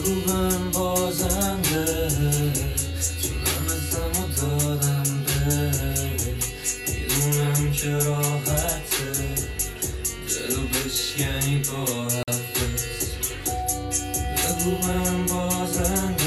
بگو من بازنده تونم و دادم به میدونم که راحته دلو بشکنی با حرفت بگو من بازنده